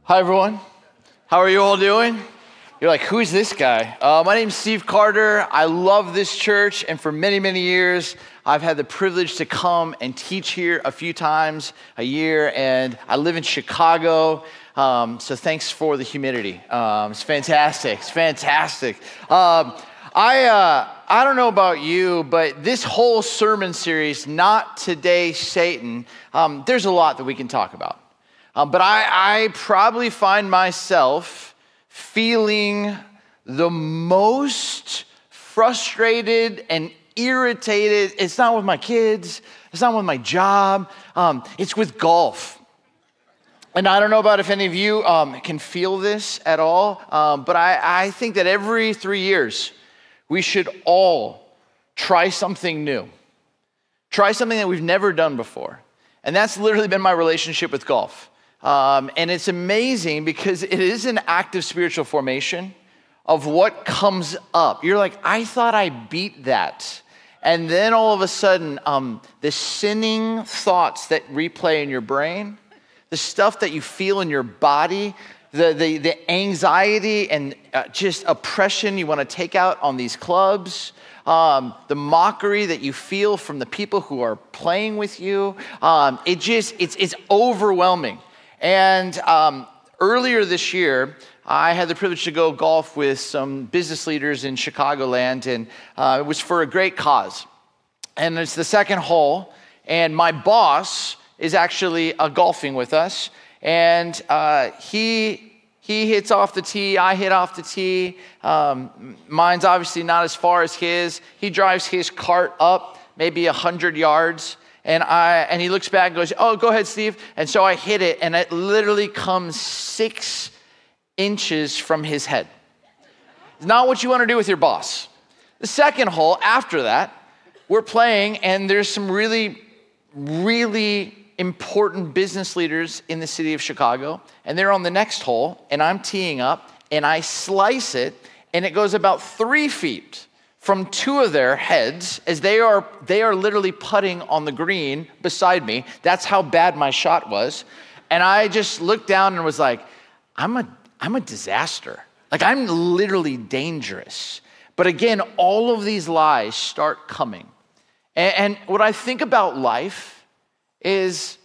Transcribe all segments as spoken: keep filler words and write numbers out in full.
Hi, everyone. How are you all doing? You're like, who's this guy? Uh, my name's Steve Carter. I love this church, and for many, many years, I've had the privilege to come and teach here a few times a year, and I live in Chicago, um, so thanks for the humidity. Um, it's fantastic. It's fantastic. Um, I uh, I don't know about you, but this whole sermon series, Not Today, Satan, um, there's a lot that we can talk about. Um, but I, I probably find myself feeling the most frustrated and irritated. It's not with my kids. It's not with my job. Um, it's with golf. And I don't know about if any of you um, can feel this at all, um, but I, I think that every three years, we should all try something new. Try something that we've never done before. And that's literally been my relationship with golf. Um, and it's amazing because it is an act of spiritual formation of what comes up. You're like, I thought I beat that. And then all of a sudden, um, the sinning thoughts that replay in your brain, the stuff that you feel in your body, the, the, the anxiety and uh, just oppression you want to take out on these clubs, um, the mockery that you feel from the people who are playing with you, um, it just, it's, it's overwhelming. And um, earlier this year, I had the privilege to go golf with some business leaders in Chicagoland, and uh, it was for a great cause. And it's the second hole, and my boss is actually uh, golfing with us, and uh, he he hits off the tee, I hit off the tee. Um, mine's obviously not as far as his. He drives his cart up maybe one hundred yards. And I and he looks back and goes, oh, go ahead, Steve. And so I hit it, and it literally comes six inches from his head. It's not what you want to do with your boss. The second hole, after that, we're playing, and there's some really, really important business leaders in the city of Chicago, and they're on the next hole, and I'm teeing up, and I slice it, and it goes about three feet from two of their heads as they are they are literally putting on the green beside me. That's how bad my shot was. And I just looked down and was like, I'm a I'm a disaster. Like, I'm literally dangerous. But again, all of these lies start coming. And, and what I think about life is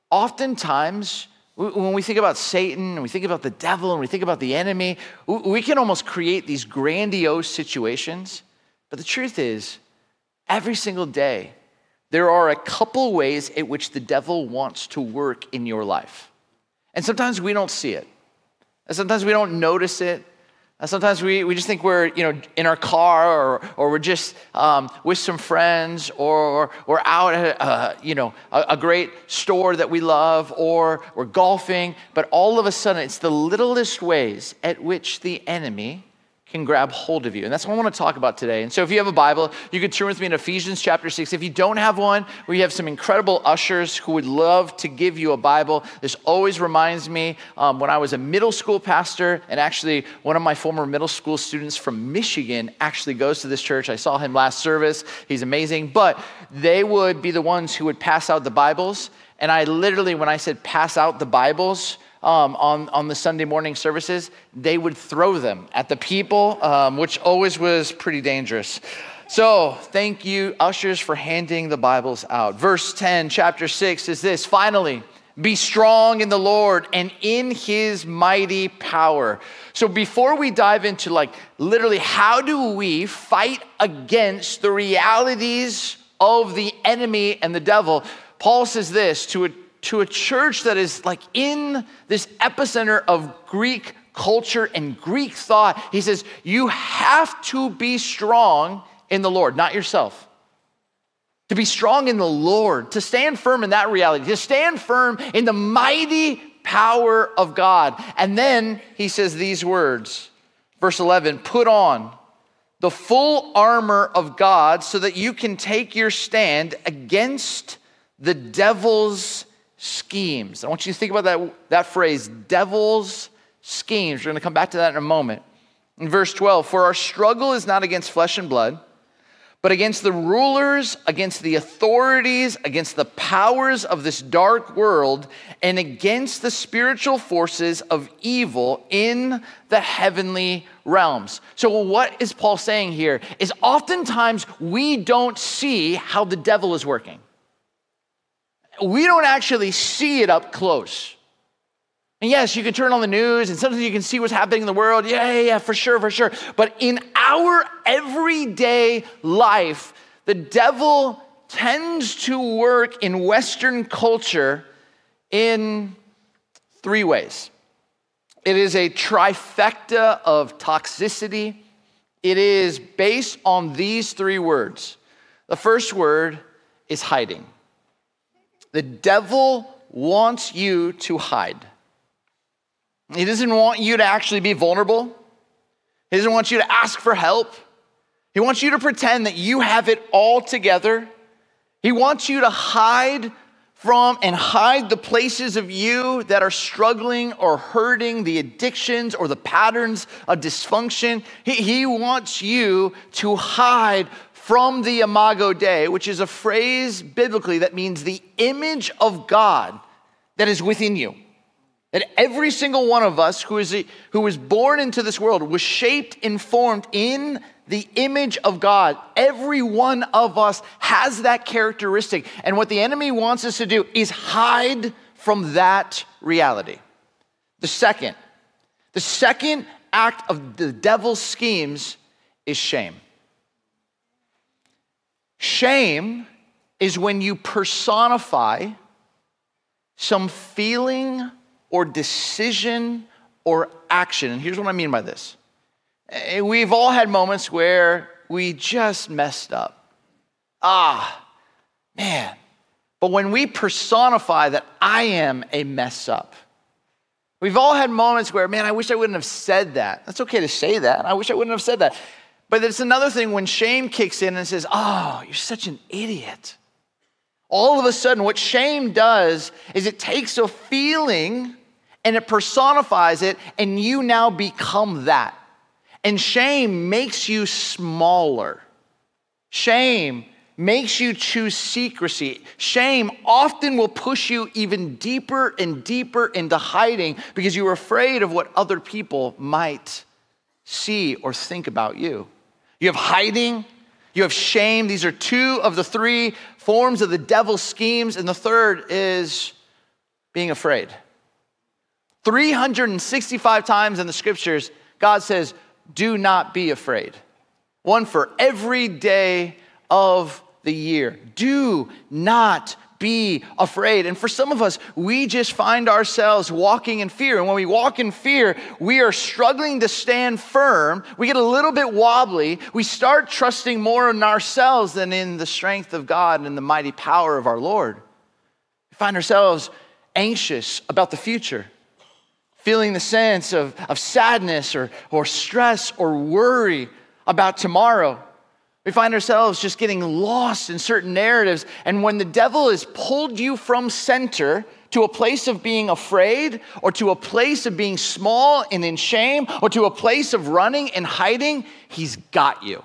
oftentimes when we think about Satan and we think about the devil and we think about the enemy, we can almost create these grandiose situations. But the truth is, every single day, there are a couple ways in which the devil wants to work in your life. And sometimes we don't see it. And sometimes we don't notice it. And sometimes we, we just think we're, you know, in our car, or or we're just um, with some friends, or, or we're out at uh, you know a, a great store that we love, or we're golfing. But all of a sudden, it's the littlest ways at which the enemy can grab hold of you. And that's what I want to talk about today. And so if you have a Bible, you could turn with me in Ephesians chapter six. If you don't have one, we have some incredible ushers who would love to give you a Bible. This always reminds me um, when I was a middle school pastor, and actually one of my former middle school students from Michigan actually goes to this church. I saw him last service. He's amazing. But they would be the ones who would pass out the Bibles. And I literally, when I said pass out the Bibles, Um, on, on the Sunday morning services, they would throw them at the people, um, which always was pretty dangerous. So thank you, ushers, for handing the Bibles out. Verse ten, chapter six is this: finally, be strong in the Lord and in his mighty power. So before we dive into like literally how do we fight against the realities of the enemy and the devil, Paul says this to a to a church that is like in this epicenter of Greek culture and Greek thought. He says, you have to be strong in the Lord, not yourself. To be strong in the Lord, to stand firm in that reality, to stand firm in the mighty power of God. And then he says these words, verse eleven, put on the full armor of God so that you can take your stand against the devil's schemes. I want you to think about that, that phrase, devil's schemes. We're going to come back to that in a moment. In verse twelve, for our struggle is not against flesh and blood, but against the rulers, against the authorities, against the powers of this dark world, and against the spiritual forces of evil in the heavenly realms. So what is Paul saying here is oftentimes we don't see how the devil is working. We don't actually see it up close. And yes, you can turn on the news and sometimes you can see what's happening in the world. Yeah, yeah, yeah, for sure, for sure. But in our everyday life, the devil tends to work in Western culture in three ways. It is a trifecta of toxicity. It is based on these three words. The first word is hiding. The devil wants you to hide. He doesn't want you to actually be vulnerable. He doesn't want you to ask for help. He wants you to pretend that you have it all together. He wants you to hide from and hide the places of you that are struggling or hurting, the addictions or the patterns of dysfunction. He, he wants you to hide from the Imago Dei, which is a phrase biblically that means the image of God that is within you. That every single one of us who is a, who was born into this world was shaped and formed in the image of God. Every one of us has that characteristic. And what the enemy wants us to do is hide from that reality. The second, the second act of the devil's schemes is shame. Shame is when you personify some feeling or decision or action. And here's what I mean by this. We've all had moments where we just messed up. Ah, man. But when we personify that I am a mess up, we've all had moments where, man, I wish I wouldn't have said that. That's okay to say that. I wish I wouldn't have said that. But it's another thing when shame kicks in and says, oh, you're such an idiot. All of a sudden, what shame does is it takes a feeling and it personifies it, and you now become that. And shame makes you smaller. Shame makes you choose secrecy. Shame often will push you even deeper and deeper into hiding because you're afraid of what other people might see or think about you. You have hiding, you have shame. These are two of the three forms of the devil's schemes. And the third is being afraid. three hundred sixty-five times in the scriptures, God says, do not be afraid. One for every day of the year. Do not be afraid. And for some of us, we just find ourselves walking in fear. And when we walk in fear, we are struggling to stand firm. We get a little bit wobbly. We start trusting more in ourselves than in the strength of God and the mighty power of our Lord. We find ourselves anxious about the future, feeling the sense of, of sadness or, or stress or worry about tomorrow. We find ourselves just getting lost in certain narratives. And when the devil has pulled you from center to a place of being afraid, or to a place of being small and in shame, or to a place of running and hiding, he's got you.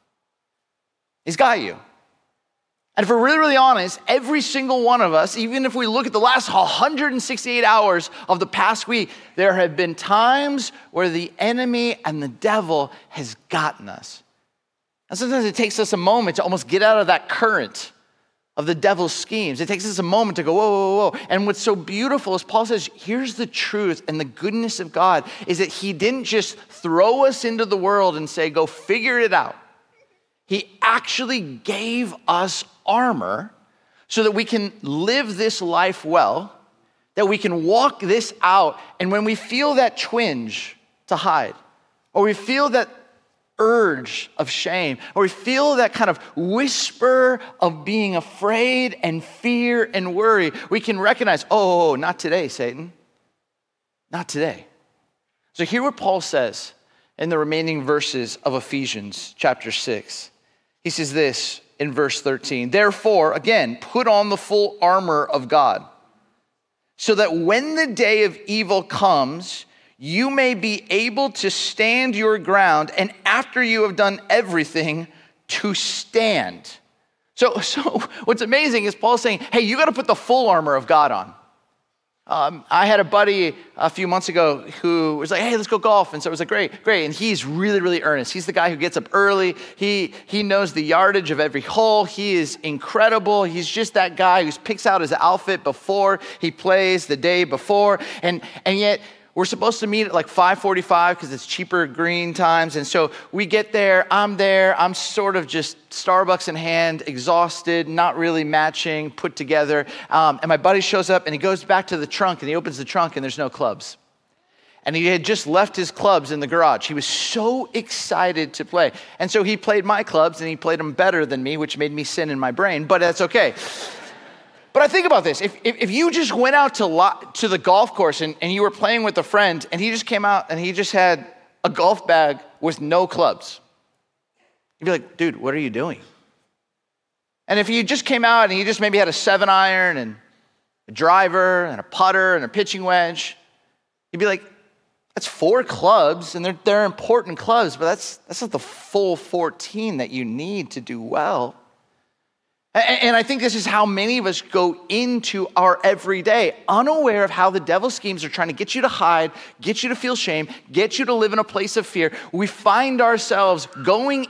He's got you. And if we're really, really honest, every single one of us, even if we look at the last one hundred sixty-eight hours of the past week, there have been times where the enemy and the devil has gotten us. And sometimes it takes us a moment to almost get out of that current of the devil's schemes. It takes us a moment to go, whoa, whoa, whoa. And what's so beautiful is Paul says, here's the truth and the goodness of God is that he didn't just throw us into the world and say, go figure it out. He actually gave us armor so that we can live this life well, that we can walk this out. And when we feel that twinge to hide, or we feel that urge of shame, or we feel that kind of whisper of being afraid and fear and worry, we can recognize, oh, not today, Satan. Not today. So hear what Paul says in the remaining verses of Ephesians chapter six. He says this in verse thirteen, therefore, again, put on the full armor of God, so that when the day of evil comes, you may be able to stand your ground, and after you have done everything, to stand. So, so what's amazing is Paul's saying, hey, you got to put the full armor of God on. Um, I had a buddy a few months ago who was like, hey, let's go golf. And so it was like, great, great. And he's really, really earnest. He's the guy who gets up early. He he knows the yardage of every hole. He is incredible. He's just that guy who picks out his outfit before he plays the day before. And, and yet we're supposed to meet at like five forty-five because it's cheaper green times. And so we get there, I'm there, I'm sort of just Starbucks in hand, exhausted, not really matching, put together. Um, and my buddy shows up and he goes back to the trunk and he opens the trunk and there's no clubs. And he had just left his clubs in the garage. He was so excited to play. And so he played my clubs and he played them better than me, which made me sin in my brain, but that's okay. But I think about this, if, if, if you just went out to lo- to the golf course and, and you were playing with a friend and he just came out and he just had a golf bag with no clubs, you'd be like, dude, what are you doing? And if you just came out and you just maybe had a seven iron and a driver and a putter and a pitching wedge, you'd be like, that's four clubs and they're, they're important clubs, but that's, that's not the full fourteen that you need to do well. And I think this is how many of us go into our everyday, unaware of how the devil's schemes are trying to get you to hide, get you to feel shame, get you to live in a place of fear. We find ourselves going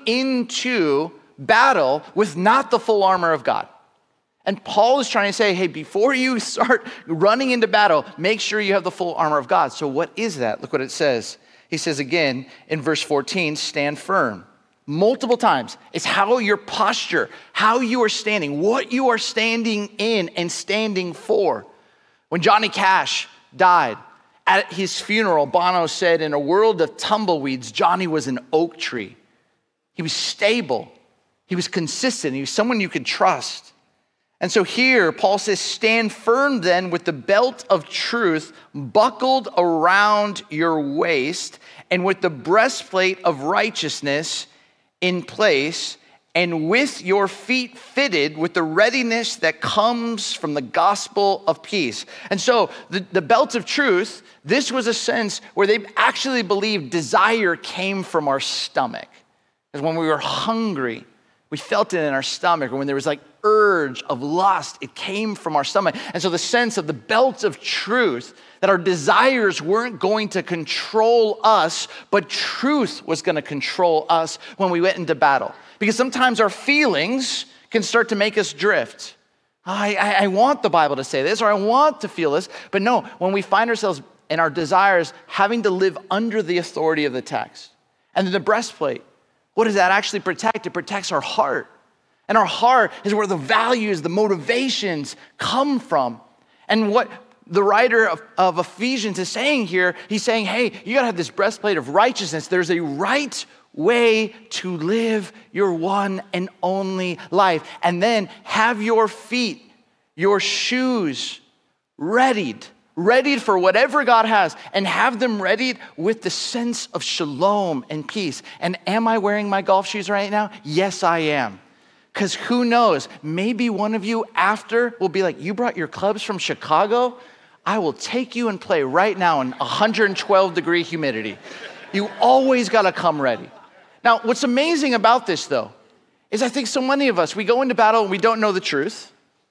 into battle with not the full armor of God. And Paul is trying to say, hey, before you start running into battle, make sure you have the full armor of God. So what is that? Look what it says. He says again in verse fourteen, stand firm. Multiple times. It's how your posture, how you are standing, what you are standing in and standing for. When Johnny Cash died, at his funeral, Bono said, in a world of tumbleweeds, Johnny was an oak tree. He was stable. He was consistent. He was someone you could trust. And so here, Paul says, stand firm then with the belt of truth buckled around your waist and with the breastplate of righteousness in place, and with your feet fitted with the readiness that comes from the gospel of peace. And so the, the belt of truth, this was a sense where they actually believed desire came from our stomach. Because when we were hungry, we felt it in our stomach, or when there was like urge of lust, it came from our stomach. And so the sense of the belt of truth, that our desires weren't going to control us, but truth was going to control us when we went into battle. Because sometimes our feelings can start to make us drift. I, I, I want the Bible to say this, or I want to feel this, but no, when we find ourselves in our desires having to live under the authority of the text. And then the breastplate, what does that actually protect? It protects our heart. And our heart is where the values, the motivations come from. And what the writer of, of Ephesians is saying here, he's saying, hey, you gotta have this breastplate of righteousness. There's a right way to live your one and only life. And then have your feet, your shoes readied, readied for whatever God has, and have them readied with the sense of shalom and peace. And am I wearing my golf shoes right now? Yes, I am. Because who knows, maybe one of you after will be like, you brought your clubs from Chicago? I will take you and play right now in one hundred twelve degree humidity. You always gotta come ready. Now, what's amazing about this though, is I think so many of us, we go into battle and we don't know the truth.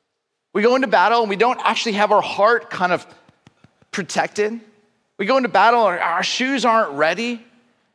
We go into battle and we don't actually have our heart kind of protected. We go into battle and our shoes aren't ready.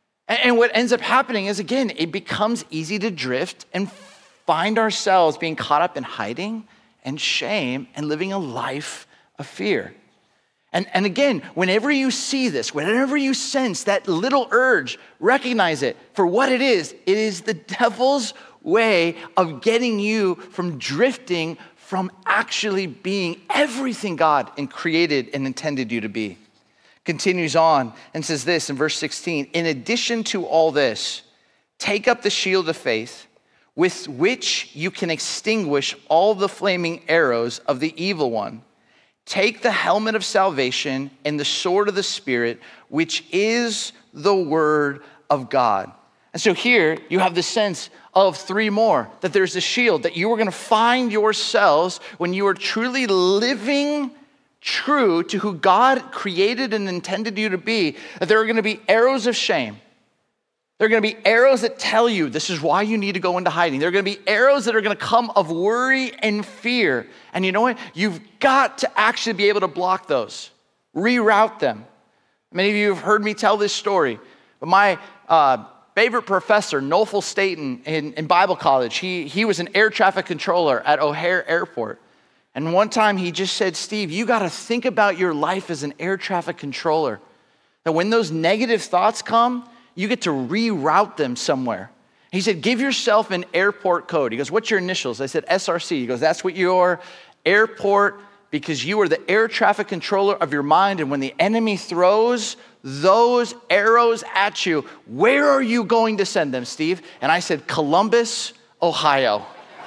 And what ends up happening is, again, it becomes easy to drift and find ourselves being caught up in hiding and shame and living a life of fear. And, and again, whenever you see this, whenever you sense that little urge, recognize it for what it is. It is the devil's way of getting you from drifting from actually being everything God and created and intended you to be. Continues on and says this in verse sixteen, in addition to all this, take up the shield of faith, with which you can extinguish all the flaming arrows of the evil one. Take the helmet of salvation and the sword of the Spirit, which is the word of God. And so here you have the sense of three more, that there's a shield, that you are going to find yourselves when you are truly living true to who God created and intended you to be, that there are going to be arrows of shame. There are going to be arrows that tell you this is why you need to go into hiding. There are going to be arrows that are going to come of worry and fear. And you know what? You've got to actually be able to block those, reroute them. Many of you have heard me tell this story, but my uh, favorite professor, Nofel Staten, in, in Bible college, he, he was an air traffic controller at O'Hare Airport. And one time he just said, Steve, you got to think about your life as an air traffic controller. That when those negative thoughts come, you get to reroute them somewhere. He said, give yourself an airport code. He goes, what's your initials? I said, S R C. He goes, that's what you're, airport, because you are the air traffic controller of your mind. And when the enemy throws those arrows at you, where are you going to send them, Steve? And I said, Columbus, Ohio.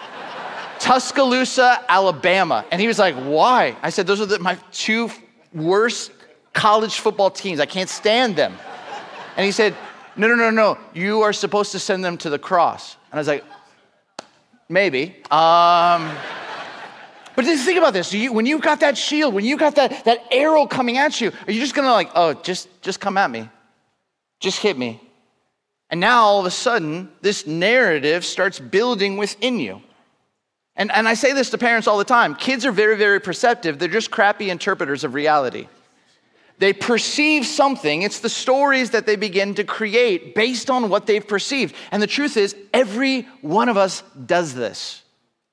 Tuscaloosa, Alabama. And he was like, why? I said, those are the, my two worst college football teams. I can't stand them. And he said, no, no, no, no. You are supposed to send them to the cross. And I was like, maybe. Um, but just think about this. You, when you've got that shield, when you've got that, that arrow coming at you, are you just going to like, oh, just, just come at me. Just hit me. And now all of a sudden, this narrative starts building within you. And, and I say this to parents all the time. Kids are very, very perceptive. They're just crappy interpreters of reality. They perceive something. It's the stories that they begin to create based on what they've perceived. And the truth is, every one of us does this.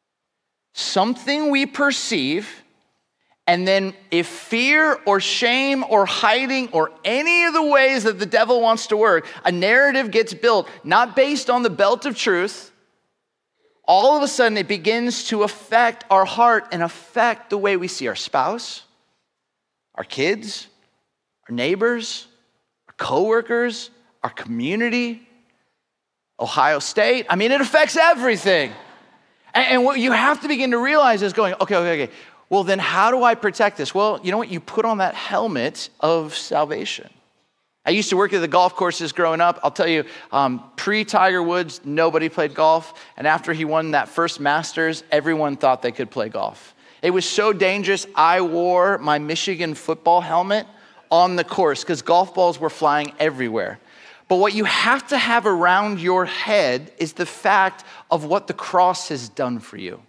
Something we perceive, and then if fear or shame or hiding or any of the ways that the devil wants to work, a narrative gets built, not based on the belt of truth. All of a sudden, it begins to affect our heart and affect the way we see our spouse, our kids, our neighbors, our coworkers, our community, Ohio State. I mean, it affects everything. And, and what you have to begin to realize is going, okay, okay, okay. Well, then how do I protect this? Well, you know what? You put on that helmet of salvation. I used to work at the golf courses growing up. I'll tell you, um, pre-Tiger Woods, nobody played golf. And after he won that first Masters, everyone thought they could play golf. It was so dangerous, I wore my Michigan football helmet on the course because golf balls were flying everywhere. But what you have to have around your head is the fact of what the cross has done for you.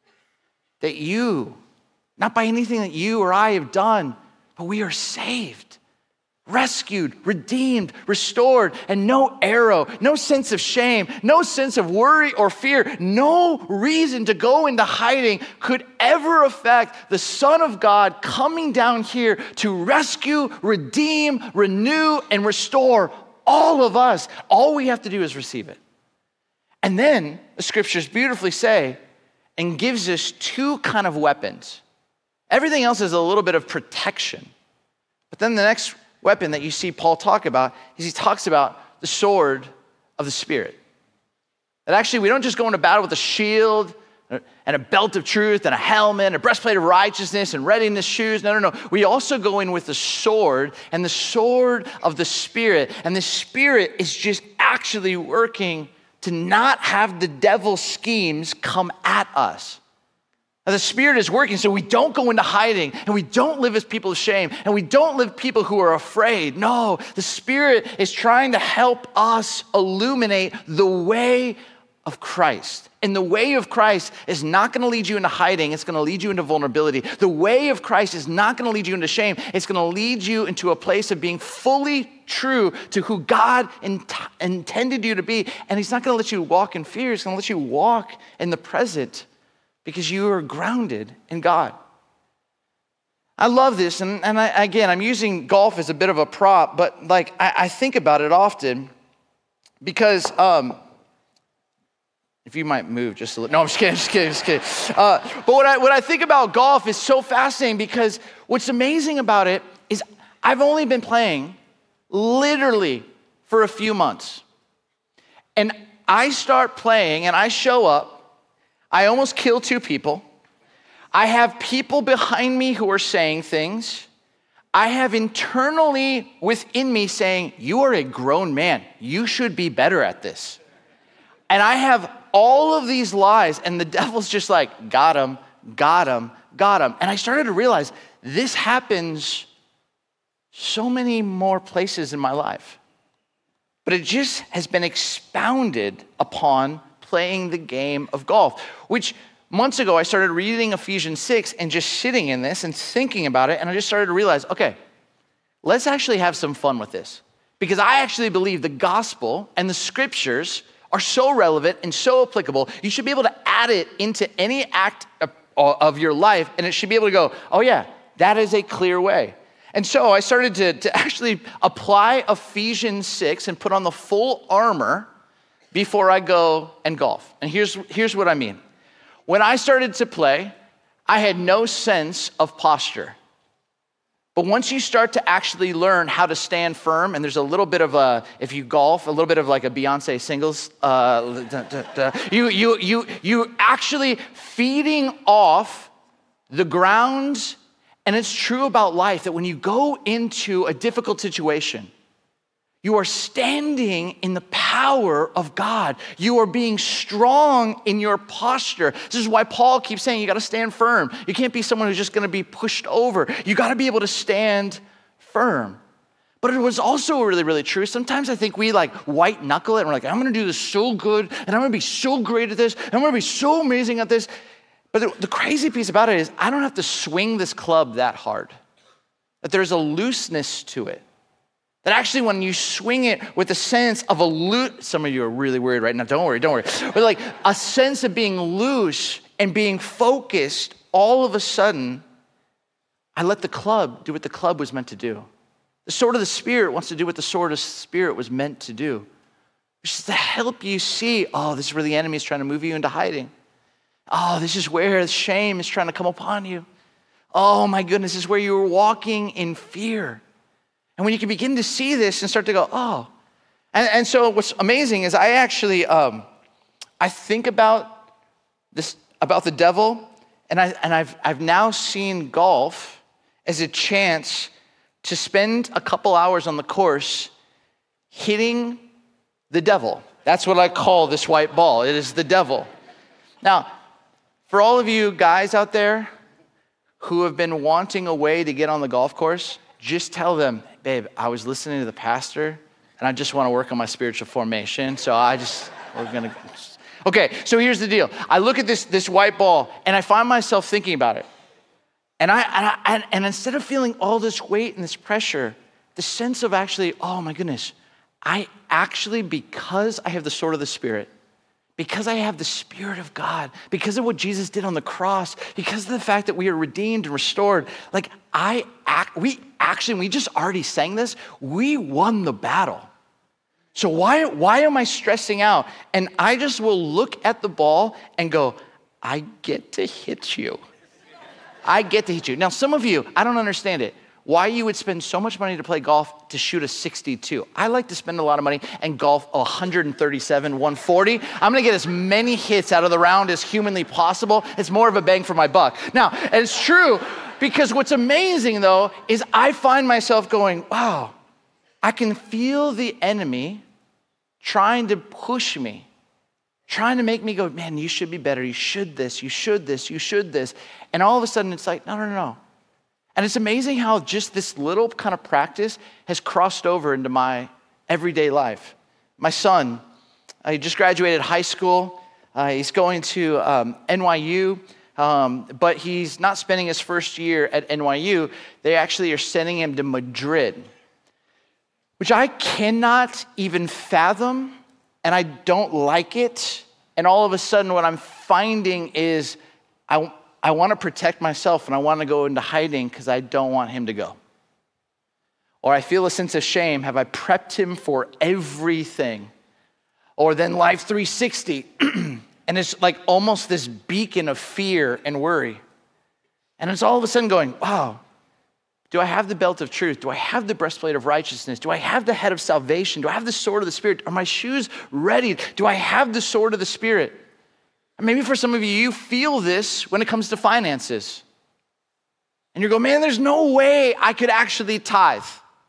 That you, not by anything that you or I have done, but we are saved, rescued, redeemed, restored, and no arrow, no sense of shame, no sense of worry or fear, no reason to go into hiding could ever affect the Son of God coming down here to rescue, redeem, renew, and restore all of us. All we have to do is receive it. And then the scriptures beautifully say, and gives us two kind of weapons. Everything else is a little bit of protection. But then the next weapon that you see Paul talk about is he talks about the sword of the Spirit. That actually we don't just go into battle with a shield and a belt of truth and a helmet and a breastplate of righteousness and readiness shoes. No, no, no. We also go in with the sword and the sword of the Spirit. And the Spirit is just actually working to not have the devil's schemes come at us. Now, the Spirit is working so we don't go into hiding and we don't live as people of shame and we don't live people who are afraid. No, the Spirit is trying to help us illuminate the way of Christ. And the way of Christ is not going to lead you into hiding. It's going to lead you into vulnerability. The way of Christ is not going to lead you into shame. It's going to lead you into a place of being fully true to who God in- intended you to be. And he's not going to let you walk in fear. He's going to let you walk in the present because you are grounded in God. I love this. And, and I, again, I'm using golf as a bit of a prop, but like I, I think about it often because um, if you might move just a little. No, I'm just kidding, just kidding, just kidding. Uh, but what I, what I think about golf is so fascinating because what's amazing about it is I've only been playing literally for a few months. And I start playing and I show up. I almost kill two people. I have people behind me who are saying things. I have internally within me saying, you are a grown man. You should be better at this. And I have all of these lies, and the devil's just like, got him, got him, got him. And I started to realize this happens so many more places in my life. but it just has been expounded upon playing the game of golf, which months ago I started reading Ephesians six and just sitting in this and thinking about it, and I just started to realize, okay, let's actually have some fun with this. Because I actually believe the gospel and the scriptures are so relevant and so applicable, you should be able to add it into any act of, of your life, and it should be able to go, oh yeah, that is a clear way. And so I started to, to actually apply Ephesians six and put on the full armor before I go and golf. And here's, here's what I mean. When I started to play, I had no sense of posture. But once you start to actually learn how to stand firm, and there's a little bit of a, if you golf, a little bit of like a Beyonce singles, uh, da, da, da, you, you, you, you actually feeding off the grounds. And it's true about life that when you go into a difficult situation, you are standing in the power of God. You are being strong in your posture. This is why Paul keeps saying you got to stand firm. You can't be someone who's just going to be pushed over. You got to be able to stand firm. But it was also really, really true. Sometimes I think we like white knuckle it and we're like, I'm going to do this so good and I'm going to be so great at this and I'm going to be so amazing at this. But the, the crazy piece about it is I don't have to swing this club that hard. That there's a looseness to it. That actually when you swing it with a sense of a loose, some of you are really worried right now, don't worry, don't worry. But like a sense of being loose and being focused, all of a sudden, I let the club do what the club was meant to do. The sword of the Spirit wants to do what the sword of the Spirit was meant to do. Which is to help you see, oh, this is where the enemy is trying to move you into hiding. Oh, this is where shame is trying to come upon you. Oh my goodness, this is where you were walking in fear. And when you can begin to see this and start to go, oh. And, and so what's amazing is I actually, um, I think about this, about the devil, and, I, and I've, I've now seen golf as a chance to spend a couple hours on the course hitting the devil. That's what I call this white ball. It is the devil. Now, for all of you guys out there who have been wanting a way to get on the golf course, just tell them, babe, I was listening to the pastor and I just want to work on my spiritual formation. So I just, we're going to, okay, so here's the deal. I look at this, this white ball and I find myself thinking about it. And I, and I and, and instead of feeling all this weight and this pressure, the sense of actually, oh my goodness, I actually, because I have the sword of the Spirit, because I have the Spirit of God, because of what Jesus did on the cross, because of the fact that we are redeemed and restored, like I act, we actually, we just already sang this, we won the battle. So why, why am I stressing out? And I just will look at the ball and go, I get to hit you. I get to hit you. Now, some of you, I don't understand it. Why you would spend so much money to play golf to shoot a sixty-two. I like to spend a lot of money and golf one thirty-seven, one forty. I'm gonna get as many hits out of the round as humanly possible. It's more of a bang for my buck. Now, and it's true because what's amazing though is I find myself going, wow, I can feel the enemy trying to push me, trying to make me go, man, you should be better. You should this, you should this, you should this. And all of a sudden it's like, no, no, no, no. And it's amazing how just this little kind of practice has crossed over into my everyday life. My son, uh, he just graduated high school. Uh, he's going to um, N Y U, um, but he's not spending his first year at N Y U. They actually are sending him to Madrid, which I cannot even fathom, and I don't like it. And all of a sudden what I'm finding is I I want to protect myself and I want to go into hiding because I don't want him to go. Or I feel a sense of shame. Have I prepped him for everything? Or then Life three sixty, and it's like almost this beacon of fear and worry. And it's all of a sudden going, wow, do I have the belt of truth? Do I have the breastplate of righteousness? Do I have the head of salvation? Do I have the sword of the Spirit? Are my shoes ready? Do I have the sword of the Spirit? Maybe for some of you, you feel this when it comes to finances. And you go, man, there's no way I could actually tithe.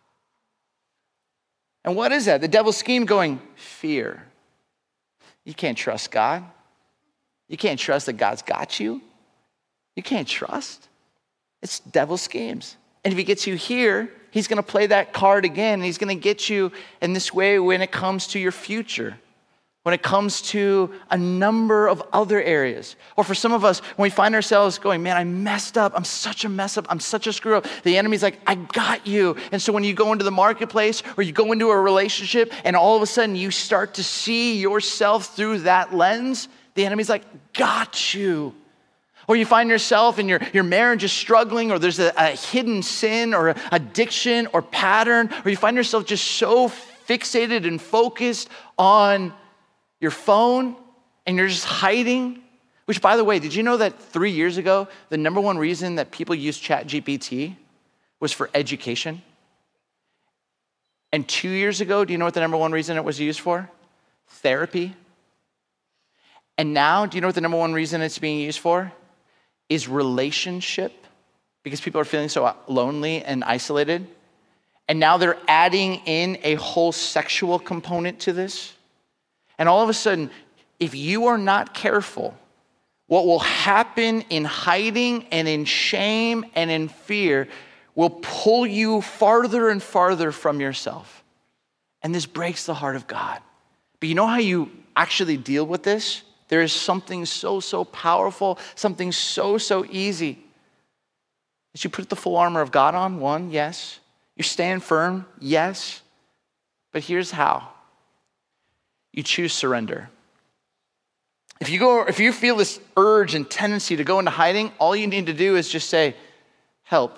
And what is that? The devil's scheme going, fear. You can't trust God. You can't trust that God's got you. You can't trust. It's devil's schemes. And if he gets you here, he's going to play that card again. And he's going to get you in this way when it comes to your future, when it comes to a number of other areas. Or for some of us, when we find ourselves going, man, I messed up. I'm such a mess up. I'm such a screw up. The enemy's like, I got you. And so when you go into the marketplace or you go into a relationship and all of a sudden you start to see yourself through that lens, the enemy's like, got you. Or you find yourself and your, your marriage is struggling, or there's a, a hidden sin or addiction or pattern, or you find yourself just so fixated and focused on your phone, and you're just hiding. Which, by the way, did you know that three years ago, the number one reason that people used ChatGPT was for education? And two years ago, do you know what the number one reason it was used for? Therapy. And now, do you know what the number one reason it's being used for? Is relationship, because people are feeling so lonely and isolated. And now they're adding in a whole sexual component to this. And all of a sudden, if you are not careful, what will happen in hiding and in shame and in fear will pull you farther and farther from yourself. And this breaks the heart of God. But you know how you actually deal with this? There is something so, so powerful, something so, so easy. That you put the full armor of God on, one, yes. You stand firm, yes. But here's how. You choose surrender. If you go, if you feel this urge and tendency to go into hiding, all you need to do is just say, help.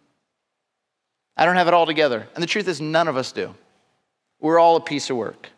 I don't have it all together. And the truth is, none of us do. We're all a piece of work.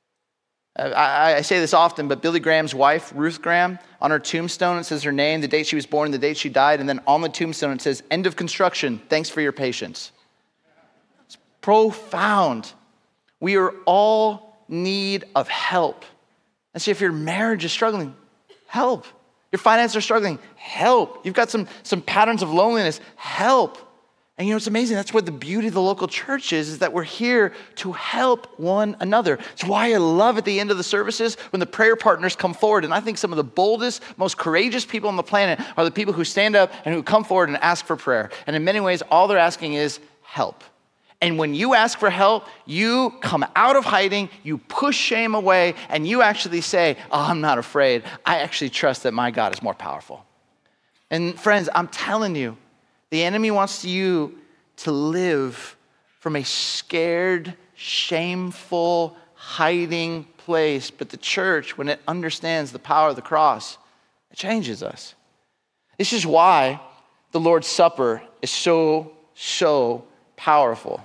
I, I say this often, but Billy Graham's wife, Ruth Graham, on her tombstone, it says her name, the date she was born, the date she died, and then on the tombstone it says, end of construction, thanks for your patience. It's profound. We are all need of help. And see, if your marriage is struggling, help. Your finances are struggling, help. You've got some, some patterns of loneliness, help. And you know, it's amazing. That's what the beauty of the local church is, is that we're here to help one another. It's why I love at the end of the services when the prayer partners come forward. And I think some of the boldest, most courageous people on the planet are the people who stand up and who come forward and ask for prayer. And in many ways, all they're asking is help. And when you ask for help, you come out of hiding, you push shame away, and you actually say, oh, I'm not afraid. I actually trust that my God is more powerful. And friends, I'm telling you, the enemy wants you to live from a scared, shameful, hiding place. But the church, when it understands the power of the cross, it changes us. This is why the Lord's Supper is so, so powerful.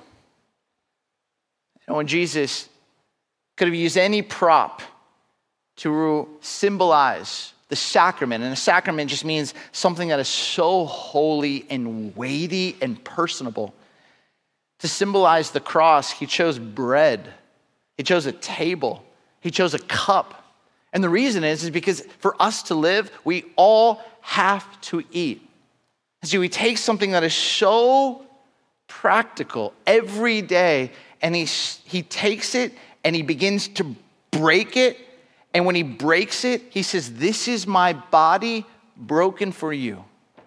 And when Jesus could have used any prop to symbolize the sacrament, and a sacrament just means something that is so holy and weighty and personable. To symbolize the cross, he chose bread. He chose a table. He chose a cup. And the reason is, is because for us to live, we all have to eat. See, we take something that is so practical every day, and he, he takes it and he begins to break it. And when he breaks it, he says, this is my body broken for you.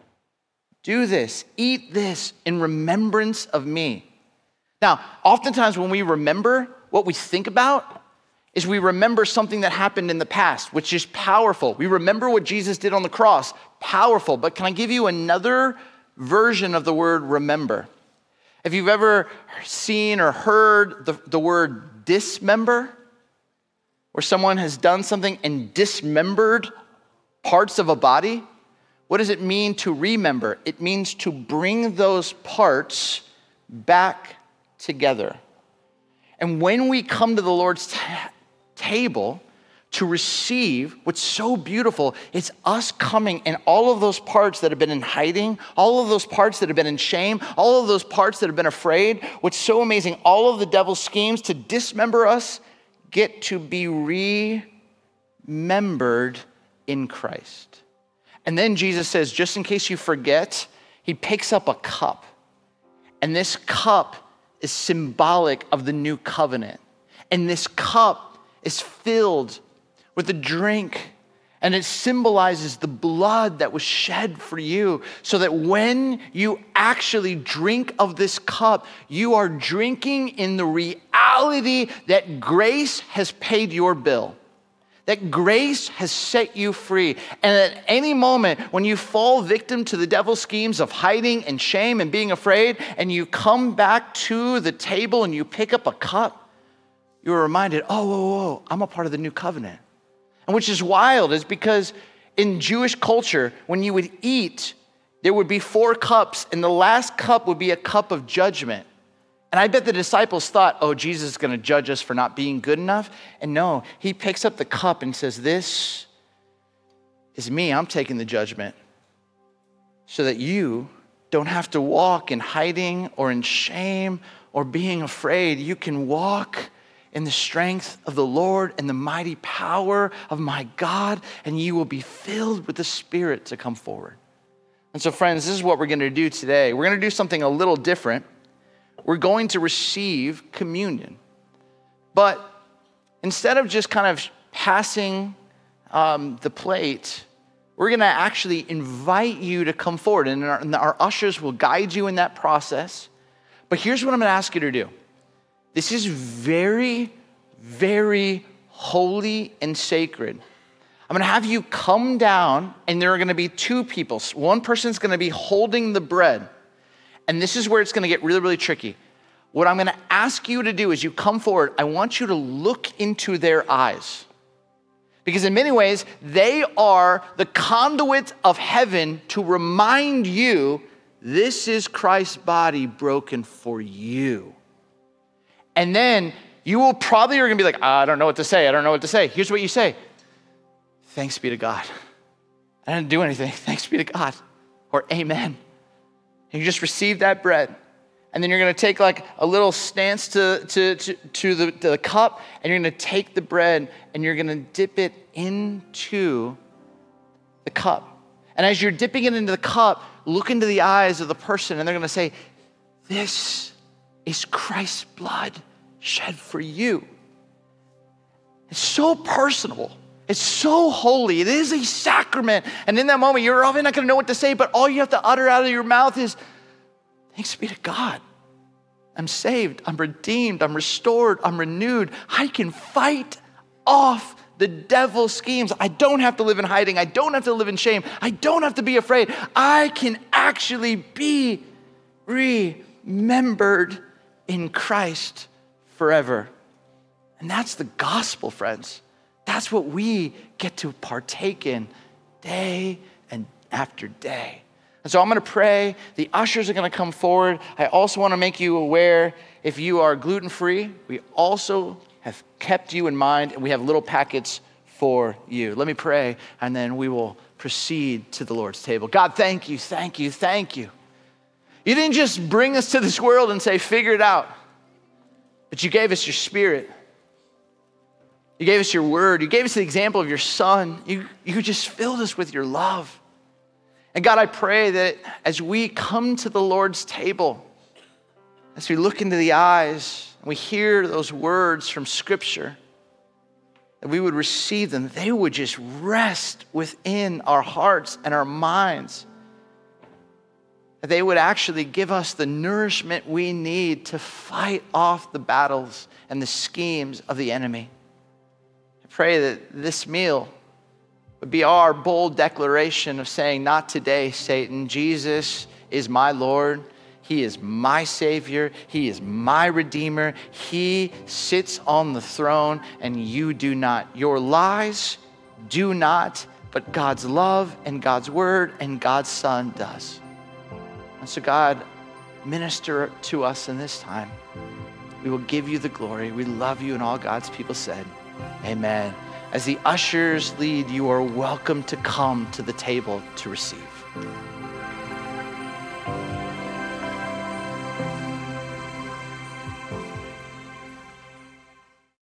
Do this, eat this in remembrance of me. Now, oftentimes when we remember, what we think about is we remember something that happened in the past, which is powerful. We remember what Jesus did on the cross, powerful. But can I give you another version of the word remember? If you've ever seen or heard the, the word dismember, where someone has done something and dismembered parts of a body, what does it mean to remember? It means to bring those parts back together. And when we come to the Lord's t- table to receive what's so beautiful, it's us coming and all of those parts that have been in hiding, all of those parts that have been in shame, all of those parts that have been afraid. What's so amazing, all of the devil's schemes to dismember us get to be remembered in Christ. And then Jesus says, just in case you forget, he picks up a cup. And this cup is symbolic of the new covenant. And this cup is filled with a drink And it symbolizes the blood that was shed for you, so that when you actually drink of this cup, you are drinking in the reality that grace has paid your bill, that grace has set you free. And at any moment when you fall victim to the devil's schemes of hiding and shame and being afraid, and you come back to the table and you pick up a cup, you are reminded, oh, whoa, whoa, I'm a part of the new covenant. And which is wild, is because in Jewish culture, when you would eat, there would be four cups, and the last cup would be a cup of judgment. And I bet the disciples thought, oh, Jesus is going to judge us for not being good enough. And no, he picks up the cup and says, this is me. I'm taking the judgment so that you don't have to walk in hiding or in shame or being afraid. You can walk in the strength of the Lord and the mighty power of my God, and you will be filled with the Spirit to come forward. And so, friends, this is what we're going to do today. We're going to do something a little different. We're going to receive communion. But instead of just kind of passing um, the plate, we're going to actually invite you to come forward, and our, and our ushers will guide you in that process. But here's what I'm going to ask you to do. This is very, very holy and sacred. I'm going to have you come down, and there are going to be two people. One person's going to be holding the bread. And this is where it's going to get really, really tricky. What I'm going to ask you to do is you come forward, I want you to look into their eyes. Because in many ways, they are the conduit of heaven to remind you, this is Christ's body broken for you. And then you will probably are going to be like, I don't know what to say. I don't know what to say. Here's what you say. Thanks be to God. I didn't do anything. Thanks be to God. Or amen. And you just receive that bread. And then you're going to take like a little stance to, to, to, to, the, to the cup. And you're going to take the bread and you're going to dip it into the cup. And as you're dipping it into the cup, look into the eyes of the person. And they're going to say, this is Christ's blood shed for you. It's so personal. It's so holy. It is a sacrament. And in that moment, you're probably not going to know what to say, but all you have to utter out of your mouth is, thanks be to God. I'm saved. I'm redeemed. I'm restored. I'm renewed. I can fight off the devil's schemes. I don't have to live in hiding. I don't have to live in shame. I don't have to be afraid. I can actually be remembered in Christ forever. And that's the gospel, friends. That's what we get to partake in day and after day. And so I'm going to pray. The ushers are going to come forward. I also want to make you aware, if you are gluten-free, we also have kept you in mind, and we have little packets for you. Let me pray, and then we will proceed to the Lord's table. God, thank you, thank you, thank you. You didn't just bring us to this world and say, figure it out. But you gave us your Spirit. You gave us your word. You gave us the example of your Son. You, you just filled us with your love. And God, I pray that as we come to the Lord's table, as we look into the eyes and we hear those words from Scripture, that we would receive them. They would just rest within our hearts and our minds. That they would actually give us the nourishment we need to fight off the battles and the schemes of the enemy. I pray that this meal would be our bold declaration of saying, not today, Satan. Jesus is my Lord. He is my Savior. He is my Redeemer. He sits on the throne and you do not. Your lies do not, but God's love and God's word and God's Son does. And so God, minister to us in this time. We will give you the glory. We love you, and all God's people said, amen. As the ushers lead, you are welcome to come to the table to receive.